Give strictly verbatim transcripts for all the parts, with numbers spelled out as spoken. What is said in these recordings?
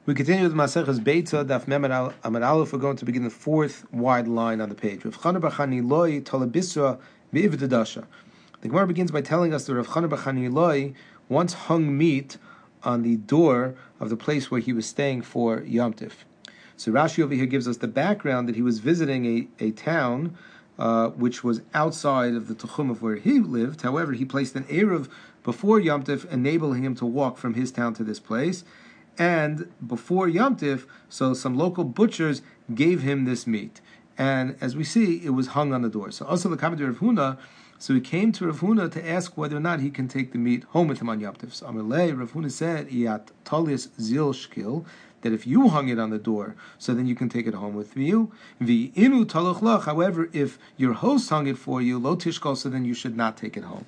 We continue with Maseches Beitza, Daf Mem Amud Aleph. We're going to begin the fourth wide line on the page. Rav Chana bar Chaniloi Talabisra V'Ivdadasha. The Gemara begins by telling us that Rav Chana bar Chaniloi once hung meat on the door of the place where he was staying for Yom Tif. So Rashi over here gives us the background that he was visiting a, a town uh, which was outside of the Tuchum of where he lived. However, he placed an Erev before Yom Tif, enabling him to walk from his town to this place. And before Yom Tif, so some local butchers gave him this meat. And as we see, it was hung on the door. So also the comment of Rav Huna, so he came to Rav Huna to ask whether or not he can take the meat home with him on Yom Tif. So Amalei, Rav Huna said, Iyat talias zil shkil, that if you hung it on the door, so then you can take it home with you. Vi inu talach lach, however, if your host hung it for you, lo tishkol, so then you should not take it home.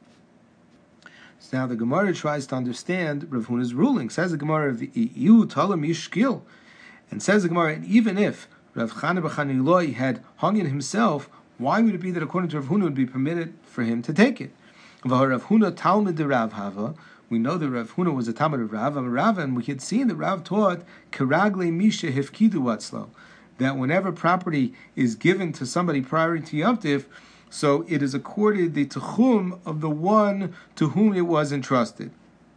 So now the Gemara tries to understand Rav Huna's ruling. Says the Gemara, "You talam yishkil," and says the Gemara, and even if Rav Chana bar Chaniloi had hung it himself, why would it be that according to Rav Huna it would be permitted for him to take it? Rav Huna Talmud de Rav Hava. We know that Rav Huna was a Talmud of Rav, Rav, and we had seen that Rav taught Keragle Misha Hefkidu Watzlo, that whenever property is given to somebody prior to Yom Tif, so it is accorded the Tuchum of the one to whom it was entrusted.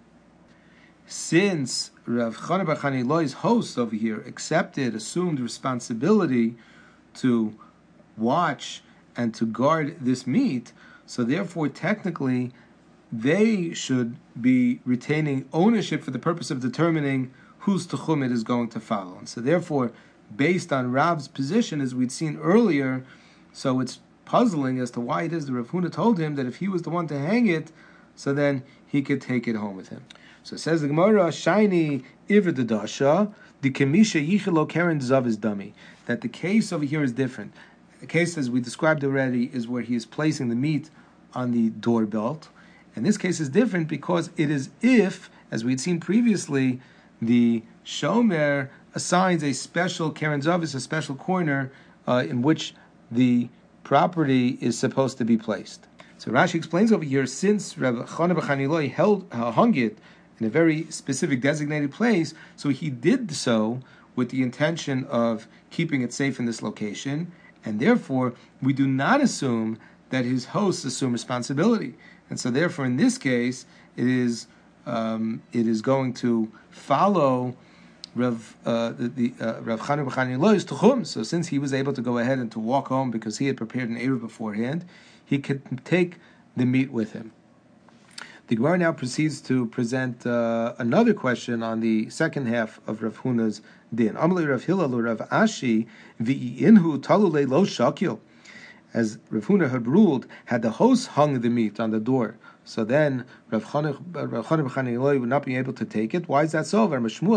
Since Rav Chana bar Chaniloi's host over here accepted, assumed responsibility to watch and to guard this meat, so therefore technically they should be retaining ownership for the purpose of determining whose Tuchum it is going to follow. And so therefore, based on Rav's position, as we'd seen earlier, so it's puzzling as to why it is that Rav Huna told him that if he was the one to hang it, so then he could take it home with him. So it says the Gemara, Shiny Iverdadasha, the Kemisha Yichelo Karen Zav is dummy. That the case over here is different. The case, as we described already, is where he is placing the meat on the door belt. And this case is different because it is if, as we had seen previously, the Shomer assigns a special Karen Zav, is a special corner uh, in which the property is supposed to be placed. So Rashi explains over here, since Rav Chana bar Chaniloi held uh, hung it in a very specific designated place, so he did so with the intention of keeping it safe in this location, and therefore we do not assume that his hosts assume responsibility. And so therefore in this case, it is um, it is going to follow Rav uh, the, the uh, Rav Chana bar Chaniloi's Tuchum. So since he was able to go ahead and to walk home because he had prepared an Erev beforehand, he could take the meat with him. The Gemara now proceeds to present uh, another question on the second half of Rav Huna's din. Amalei Rav Hillel Rav Ashi v'inhu talulei lo shakil. As Rav Huna had ruled, had the host hung the meat on the door, so then Rav Chana bar Chaniloi would not be able to take it. Why is that so?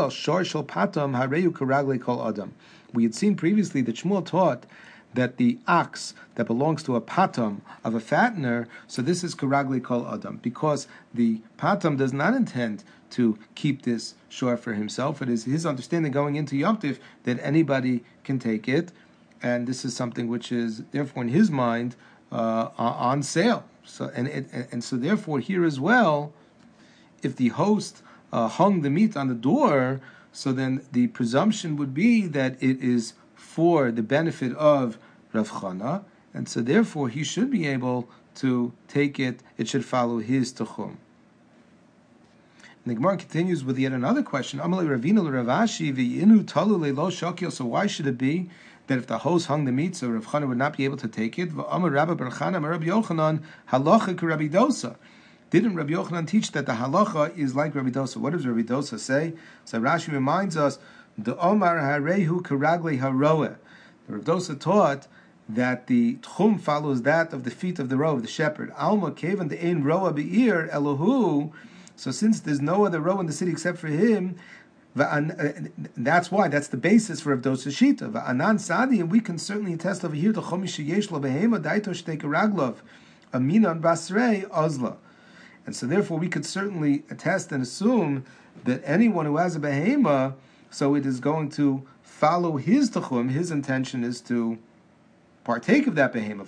We had seen previously that Shmuel taught that the ox that belongs to a patam of a fattener, so this is karagli kol adam, because the patam does not intend to keep this shore for himself. It is his understanding going into Yom Tif that anybody can take it, and this is something which is therefore in his mind uh, on sale. So and, and and so therefore here as well, if the host uh, hung the meat on the door, so then the presumption would be that it is for the benefit of Rav Chana, and so therefore he should be able to take it. It should follow his Tuchum. And the Gemara continues with yet another question. Amalei Ravina Rav Ashi v'inu talu leilo shakil. So why should it be that if the host hung the meat, so Rav Chana would not be able to take it? V'amar Rabbi bar Chana amar Rabbi Yochanan halacha k'Rabbi Dosa. Didn't Rabbi Yochanan teach that the halacha is like Rabbi Dosa? What does Rabbi Dosa say? So Rashi reminds us, the Omar harehu k'raglei haroeh. Rabbi Dosa taught that the tchum follows that of the feet of the row of the shepherd. Alma kevan the ein roa be'ir elohu. So since there's no other row in the city except for him, that's why, that's the basis for Rabbi Dosa's shita. Va'anan sadi, and we can certainly attest over here to chomish sheyesh lo behema daito shtei keraglov aminan basrei ozla. And so therefore we could certainly attest and assume that anyone who has a behema, so it is going to follow his tuchum, his intention is to partake of that behema.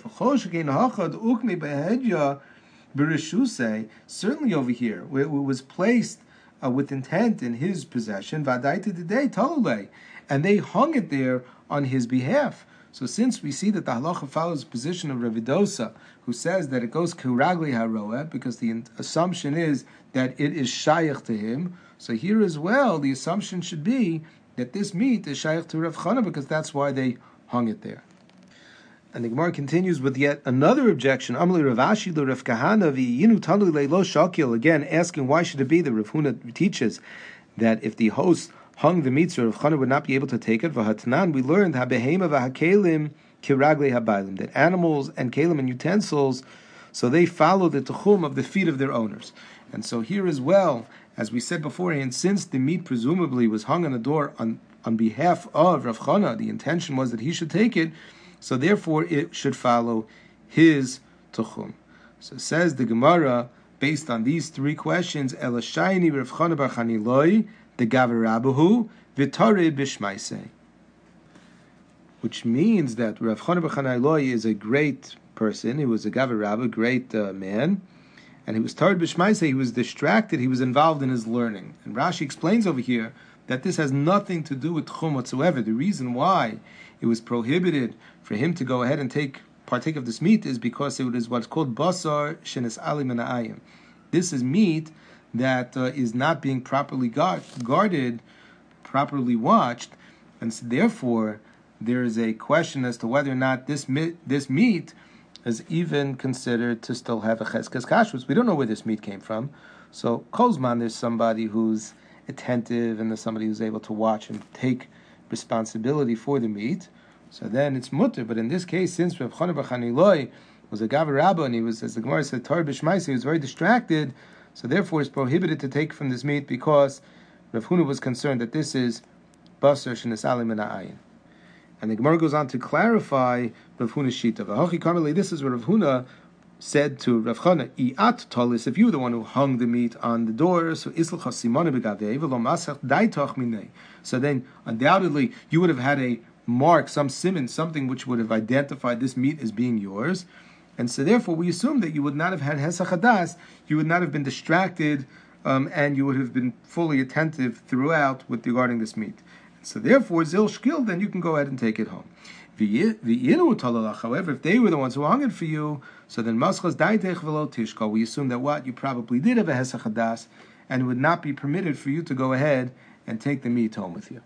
Certainly over here, where it was placed uh, with intent in his possession, v'adaita didei talulei, and they hung it there on his behalf. So since we see that the halacha follows the position of Rav Dosa, who says that it goes kuragli haroeh, because the assumption is that it is shayach to him, so here as well, the assumption should be that this meat is shayach to Rav Chana, because that's why they hung it there. And the Gemara continues with yet another objection. Amli Ravashi lo Rav Kahana v'yinu tanu leilo shakil. Again, asking why should it be that Rav Huna teaches that if the host hung the meat, so Rav Chana would not be able to take it. V'hatnan, we learned habehema v'hakelim kiragle habaylim, that animals and kelim and utensils, so they follow the tuchum of the feet of their owners. And so here as well, as we said beforehand, since the meat presumably was hung on the door on, on behalf of Rav Chana, the intention was that he should take it, so therefore it should follow his tuchum. So says the Gemara, based on these three questions, Elashayni Rav Chana bar Chaniloi, the Gaver Rabahu, Vitare Bishmaise. Which means that Rav Chana bar Chaniloi is a great person. He was a Gaver Rabba, great uh, man. And he was Tarid Bishmaise, he was distracted, he was involved in his learning. And Rashi explains over here that this has nothing to do with Tchum whatsoever. The reason why it was prohibited for him to go ahead and take partake of this meat is because it is what's called basar shenes ali menayim. This is meat that uh, is not being properly guard, guarded, properly watched, and so therefore there is a question as to whether or not this meat, this meat is even considered to still have a cheskes kashrus. We don't know where this meat came from. So kolzman, there's somebody who's attentive and there's somebody who's able to watch and take responsibility for the meat. So then it's mutter. But in this case, since Rav Chana bar Chaniloi was a Gaver Rabba and he was, as the Gemara said, Tar Bishmaisa, he was very distracted, so therefore it's prohibited to take from this meat because Rav Huna was concerned that this is basar shenes ali min ha'ayin. And the Gemara goes on to clarify Rav Huna's shita. V'hachi karmeli, this is what Rav Huna said to Rav Chana, I'at talis, if you were the one who hung the meat on the door, so isl chasimone begavei v'lo masach daitoch minei. So then, undoubtedly, you would have had a mark, some siman, something which would have identified this meat as being yours. And so therefore, we assume that you would not have had hesach hadas, you would not have been distracted, um, and you would have been fully attentive throughout with regarding this meat. And so therefore, zil shkil, then you can go ahead and take it home. However, if they were the ones who hung it for you, so then maschas daitech v'lo tishkol, we assume that what? You probably did have a hesach hadas, and it would not be permitted for you to go ahead and take the meat home with you.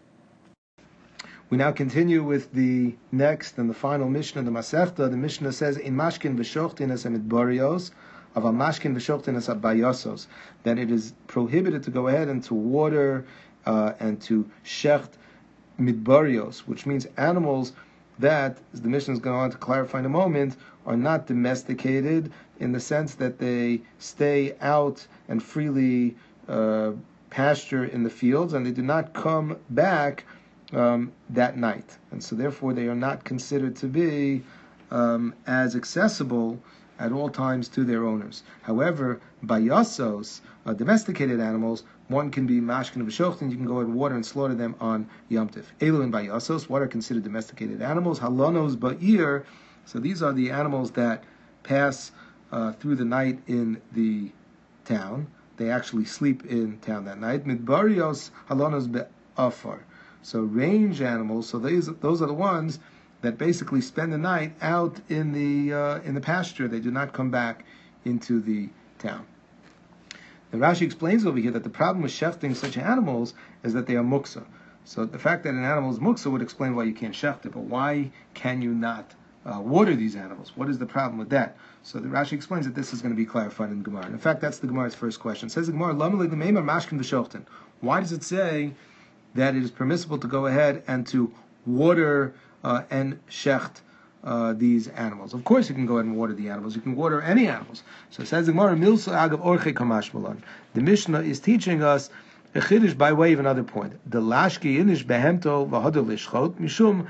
We now continue with the next and the final Mishnah, the Masechta. The Mishnah says, "In mashkin v'shochtin es midbarios, of a mashkin v'shochtin es bayosos," that it is prohibited to go ahead and to water uh, and to shecht midbarios, which means animals that, as the Mishnah is going on to clarify in a moment, are not domesticated in the sense that they stay out and freely uh, pasture in the fields, and they do not come back um, that night. And so therefore they are not considered to be um, as accessible at all times to their owners. However, bayasos, uh, domesticated animals, one can be mashkin v'shochtin, you can go ahead and water and slaughter them on Yom Tiv. Elu and bayasos, what are considered domesticated animals? Halonos ba'ir, so these are the animals that pass uh, through the night in the town. They actually sleep in town that night. Midbarios halonos be'afar. So range animals, so these, those are the ones that basically spend the night out in the uh, in the pasture. They do not come back into the town. The Rashi explains over here that the problem with shechting such animals is that they are muksa. So the fact that an animal is muksa would explain why you can't shecht it, but why can you not uh, water these animals? What is the problem with that? So the Rashi explains that this is going to be clarified in the Gemara. And in fact, that's the Gemara's first question. It says the Gemara, mashkin why does it say that it is permissible to go ahead and to water uh, and shecht uh, these animals? Of course you can go ahead and water the animals. You can water any animals. So it says the Gemara, Milsa Agav Orche Kamash Malon. The Mishnah is teaching us a chiddush by way of another point. The lashki inish behemto v'hodel lishchot mishum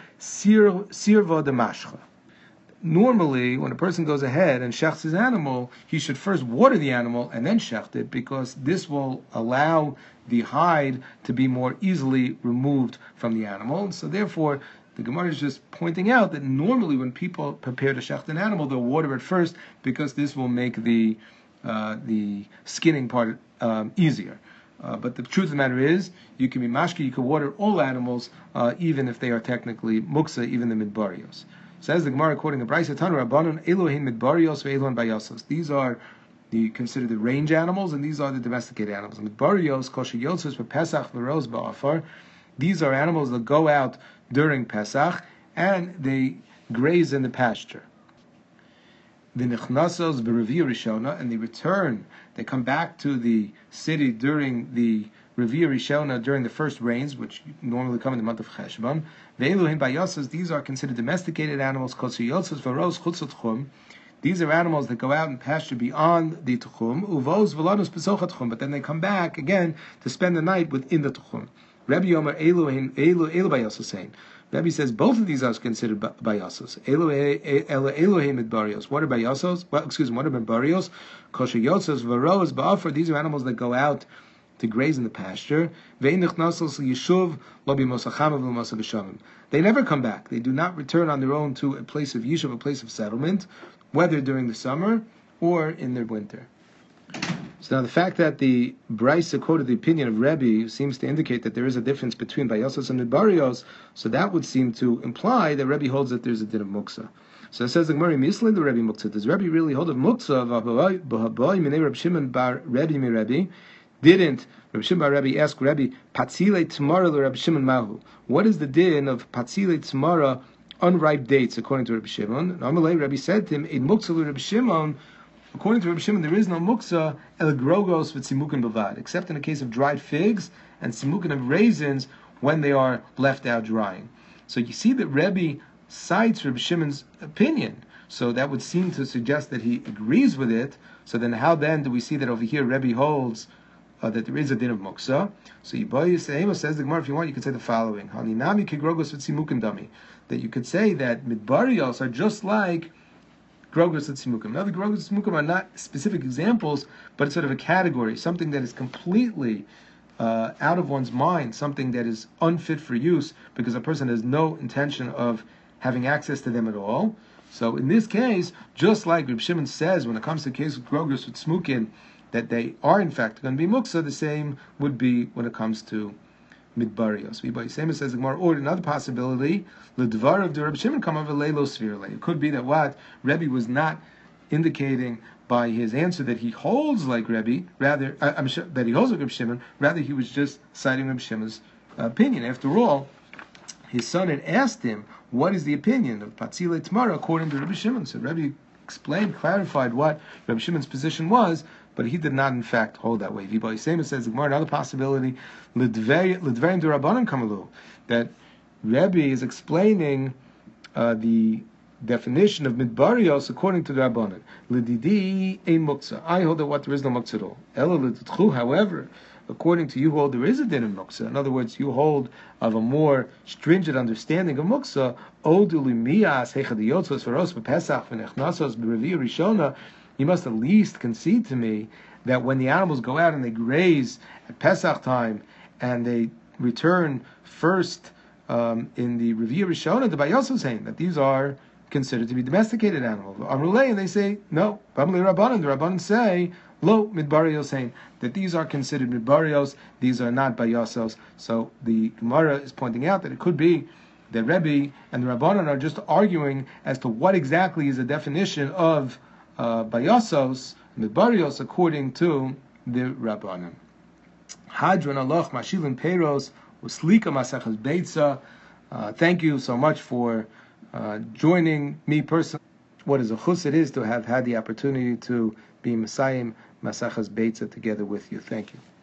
sirva de mashcha. Normally, when a person goes ahead and shechts his animal, he should first water the animal and then shecht it, because this will allow the hide to be more easily removed from the animal. And so therefore, the Gemara is just pointing out that normally when people prepare to shecht an animal, they'll water it first, because this will make the uh, the skinning part um, easier. Uh, but the truth of the matter is, you can be mashki, you can water all animals, uh, even if they are technically muksa, even the midbarios. Says the Gemara, according to Brayso Tanu Rabbanon, Elohim midbarios ve'elon bayasos. These are the considered the range animals, and these are the domesticated animals. Midbarios kosher yotzos pesach v'roz ba'afar. These are animals that go out during Pesach and they graze in the pasture. The nichnasos b'revi'ah rishona, and they return. They come back to the city during the revi'ah rishona, during the first rains, which normally come in the month of Cheshvan. Ve'eluhin bayosas. These are considered domesticated animals. Kosher yotzos v'roz chutz tchum. These are animals that go out and pasture beyond the tchum. Uvos v'lanos b'sochat tchum. But then they come back again to spend the night within the tchum. Rabbi Yomer Elohim Elu Elu Bayosos saying. Rabbi says both of these are considered bayosos. Elohim midbarios. What are bayosos? Well, excuse me. What are midbarios? Kosher yotzos v'roz ba'afar. These are animals that go out to graze in the pasture. Ve'inich nasos yishuv lo b'mosacham v'mosach b'shamim. They never come back. They do not return on their own to a place of yishuv, a place of settlement, whether during the summer or in the winter. So now the fact that the Brayso quoted the opinion of Rebbe seems to indicate that there is a difference between bayosos and midbarios, so that would seem to imply that Rebbe holds that there's a din of muksa. So it says the Gemara, Mislin the Rebbe muksa. Does Rebbe really hold of muksa of Ababoy Minei Reb Shimon bar Rebbe mi Rebbe? Didn't Reb Shimon bar Rebbe ask Rebbe, Patzile Tmara le Reb Shimon Mahu? What is the din of Patzile Tmara, unripe dates, according to Reb Shimon? And Amalei Rebbe said to him, in muksa le Reb Shimon, according to Reb Shimon, there is no muksa el grogos v'tzimukin bavad, except in the case of dried figs and tzimukin of raisins when they are left out drying. So you see that Rebbe cites Reb Shimon's opinion. So that would seem to suggest that he agrees with it. So then how then do we see that over here Rebbe holds uh, that there is a din of muksa? So Yiboy says the Gemara, if you want, you could say the following: Haninami kigrogos v'tzimukin dami. That you could say that midbarios are just like grogos and tzimukim. Now the grogos and tzimukim are not specific examples, but it's sort of a category, something that is completely uh, out of one's mind, something that is unfit for use because a person has no intention of having access to them at all. So in this case, just like Reb Shimon says when it comes to the case of grogos with tzimukim, that they are in fact going to be muksa, the same would be when it comes to midbarios. Same says the Gemara, or another possibility, l'dvar of the Reb Shimon come over leilo svirle. It could be that what Rebbe was not indicating by his answer that he holds like Rebbe, rather uh, I'm sure that he holds like Reb Shimon. Rather, he was just citing Reb Shimon's uh, opinion. After all, his son had asked him, "What is the opinion of Patzile Tmara according to Reb Shimon?" So Rebbe explained, clarified what Reb Shimon's position was, but he did not, in fact, hold that way. Viboy Sema says the Gemara, another possibility, l'dverim d'Rabbanan kamalu, that Rebbe is explaining uh, the definition of midbarios according to the Rabbanan. L'didi ein muksa. I hold that what there is no muksa at all. Ela l'titchu, however, according to you hold there is a din of muksa. In other words, you hold of a more stringent understanding of muksa. Odu l'miyas hechadiyotzos v'ros b'pesach v'nechnasos b'revi'ah rishona. You must at least concede to me that when the animals go out and they graze at Pesach time and they return first um, in the Revi'ah Rishona, the Bayos is saying that these are considered to be domesticated animals. Amrulay, and they say, no, Bamli Rabbanan, the Rabbanan say, lo, midbarios, saying that these are considered midbarios, these are not Bayosos. So the Gemara is pointing out that it could be that Rebbe and the Rabbanan are just arguing as to what exactly is the definition of Uh, bayosos, midbarios, according to the Rabbanan. Hadron aloch mashilin peiros uslika masachas beitza. Thank you so much for uh, joining me personally. What is a chus it is to have had the opportunity to be Messiah Masachas Beitza together with you. Thank you.